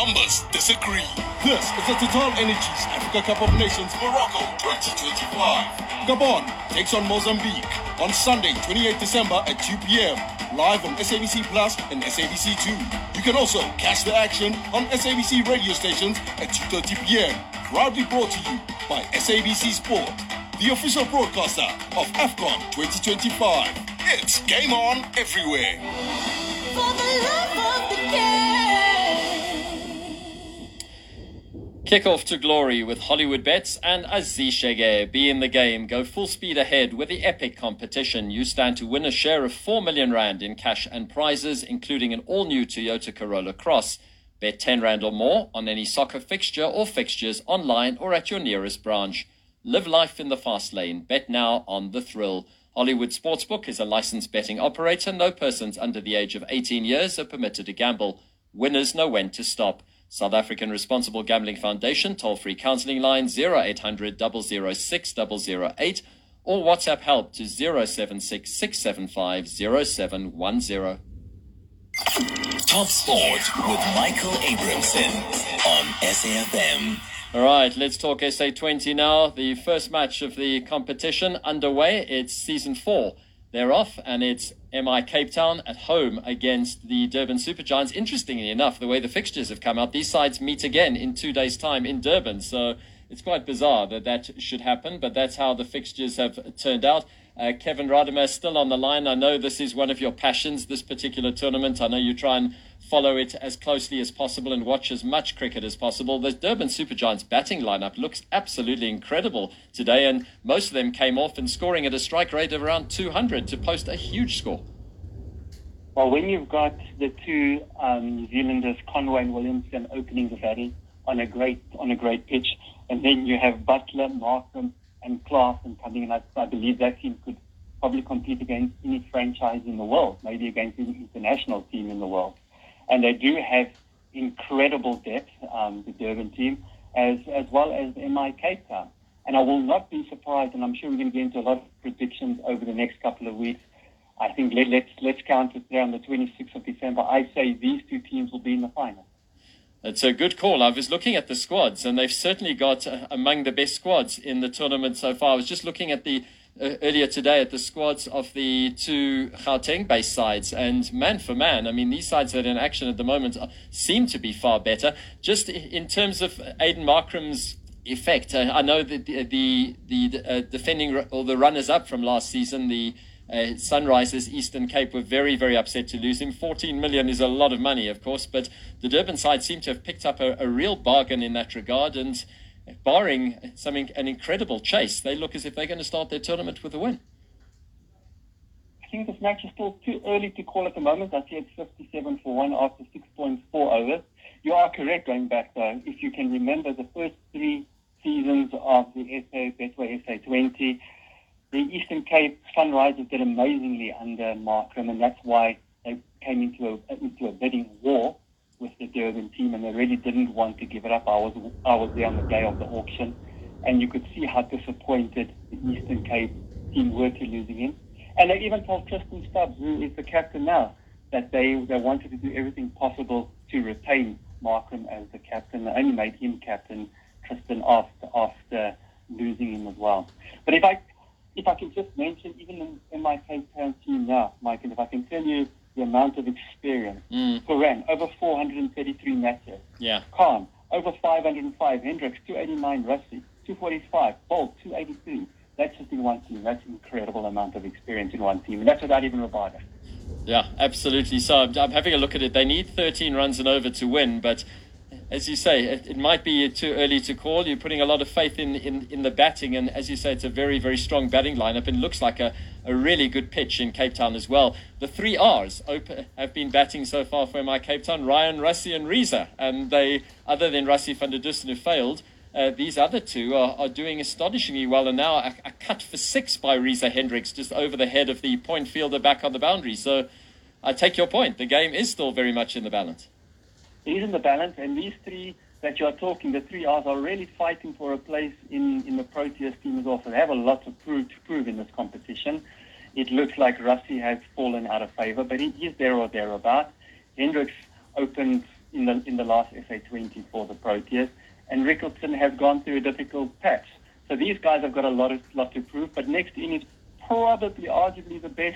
numbers disagree. This is the Total Energies Africa Cup of Nations Morocco 2025. Gabon takes on Mozambique on Sunday, 28 December at 2 p.m. Live on SABC Plus and SABC 2. You can also catch the action on SABC radio stations at 2:30 p.m. Proudly brought to you by SABC Sport, the official broadcaster of AFCON 2025. It's game on everywhere. For the love of the game. Kick off to glory with Hollywood Bets and Aziz Shege. Be in the game. Go full speed ahead with the epic competition. You stand to win a share of 4 million rand in cash and prizes, including an all-new Toyota Corolla Cross. Bet 10 rand or more on any soccer fixture or fixtures online or at your nearest branch. Live life in the fast lane. Bet now on The Thrill. Hollywood Sportsbook is a licensed betting operator. No persons under the age of 18 years are permitted to gamble. Winners know when to stop. South African Responsible Gambling Foundation toll-free counselling line 0800 006 008 or WhatsApp help to 076 675 0710. Top Sport with Michael Abramson on SAFM. All right, let's talk SA20 now. The first match of the competition underway. It's season 4. They're off, and it's MI Cape Town at home against the Durban Supergiants. Interestingly enough, the way the fixtures have come out, these sides meet again in 2 days' time in Durban. So it's quite bizarre that should happen, but that's how the fixtures have turned out. Kevin Rademacher still on the line. I know this is one of your passions, this particular tournament. I know you try and follow it as closely as possible and watch as much cricket as possible. The Durban Supergiants batting lineup looks absolutely incredible today, and most of them came off and scoring at a strike rate of around 200 to post a huge score. Well, when you've got the two New Zealanders, Conway and Williamson, opening the batting on a great pitch, and then you have Butler, Markham, and Clarkson coming in, I believe that team could probably compete against any franchise in the world, maybe against any international team in the world. And they do have incredible depth, the Durban team, as well as MI Cape Town. And I will not be surprised, and I'm sure we're going to get into a lot of predictions over the next couple of weeks. I think let's count it there on the 26th of December. I say these two teams will be in the final. It's a good call. I was looking at the squads, and they've certainly got among the best squads in the tournament so far. I was just looking at the earlier today at the squads of the two Gauteng-based sides, and man for man, I mean, these sides that are in action at the moment seem to be far better. Just in terms of Aiden Markram's effect, I know that the defending or the runners-up from last season, the Sunrisers Eastern Cape, were very, very upset to lose him. 14 million is a lot of money, of course, but the Durban side seem to have picked up a real bargain in that regard, and barring an incredible chase, they look as if they're going to start their tournament with a win. I think this match is still too early to call at the moment. I see it's 57 for 1 after 6.4 overs. You are correct going back, though. If you can remember the first 3 seasons of the Betway SA20, the Eastern Cape Sunrisers did amazingly under Markram, and that's why they came into a bidding war with the Durban team, and they really didn't want to give it up. I was there on the day of the auction, and you could see how disappointed the Eastern Cape team were to losing him. And they even told Tristan Stubbs, who is the captain now, that they wanted to do everything possible to retain Markram as the captain. They only made him captain, Tristan, after losing him as well. But if I can just mention, even in my Cape Town team now, Mike, and if I can tell you the amount of experience. Coran, over 433 matches. Yeah. Khan, over 505. Hendricks, 289. Rusty, 245. Bolt, 283. That's just in one team. That's an incredible amount of experience in one team. And that's without even Rabada. Yeah, absolutely. So I'm having a look at it. They need 13 runs and over to win, but as you say, it might be too early to call. You're putting a lot of faith in the batting, and as you say, it's a very, very strong batting lineup, and looks like a really good pitch in Cape Town as well. The 3 R's have been batting so far for MI Cape Town: Ryan, Rassie and Reza, and they, other than Rassie van der Dussen, who failed, these other two are doing astonishingly well, and now a cut for 6 by Reza Hendricks just over the head of the point fielder back on the boundary. So I take your point. The game is still very much in the balance. It is in the balance, and these 3 that you are talking, the 3 R's, are really fighting for a place in the Proteas team as well. So they have a lot to prove in this competition. It looks like Rassie has fallen out of favour, but he is there or thereabout. Hendricks opened in the last SA20 for the Proteas, and Rickleton has gone through a difficult patch. So these guys have got a lot to prove. But next in is probably arguably the best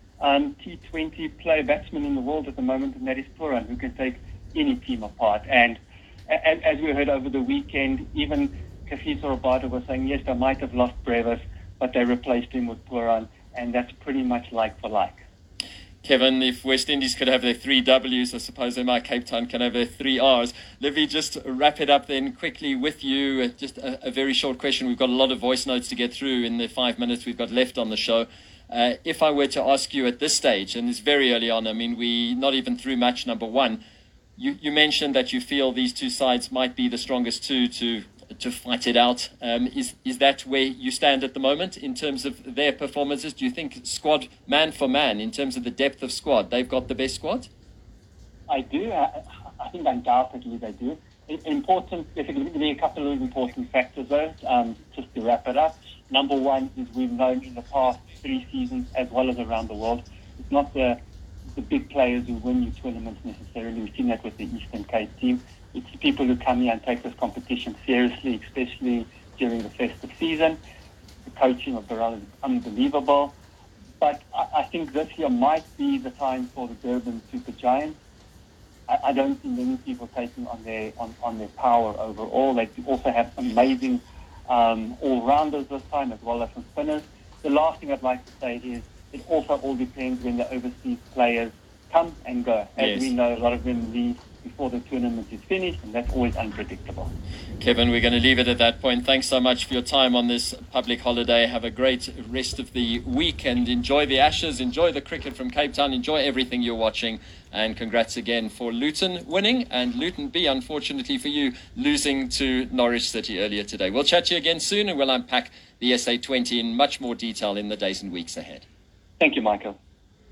T20 player batsman in the world at the moment, and that is Pooran, who can take any team apart. And as we heard over the weekend, even Kagiso Rabada was saying, yes, they might have lost Brevis, but they replaced him with Pooran, and that's pretty much like for like. Kevin, if West Indies could have their 3 Ws, I suppose they might. Cape Town can have their 3 Rs. Livy, just wrap it up then quickly with you. Just a very short question. We've got a lot of voice notes to get through in the 5 minutes we've got left on the show. If I were to ask you at this stage, and it's very early on, I mean, we're not even through match number 1. You mentioned that you feel these two sides might be the strongest two to fight it out. Is that where you stand at the moment in terms of their performances? Do you think squad, man for man, in terms of the depth of squad, they've got the best squad? I do. I think undoubtedly they do. Important, if it give me a couple of important factors though, just to wrap it up. Number one is we've known in the past 3 seasons, as well as around the world, it's not the big players who win your tournaments necessarily. We've seen that with the Eastern Cape team. It's people who come here and take this competition seriously, especially during the festive season. The coaching of Barella is unbelievable. But I think this year might be the time for the Durban Super Giants. I don't see many people taking on their power overall. They also have amazing all-rounders this time, as well as some spinners. The last thing I'd like to say is it also all depends when the overseas players come and go. As we know, a lot of them leave before the tournament is finished, and that's always unpredictable. Kevin, we're going to leave it at that point. Thanks so much for your time on this public holiday. Have a great rest of the week and enjoy the Ashes, enjoy the cricket from Cape Town, enjoy everything you're watching, and congrats again for Luton winning and Luton B, unfortunately for you, losing to Norwich City earlier today. We'll chat to you again soon, and we'll unpack the SA20 in much more detail in the days and weeks ahead. Thank you, Michael.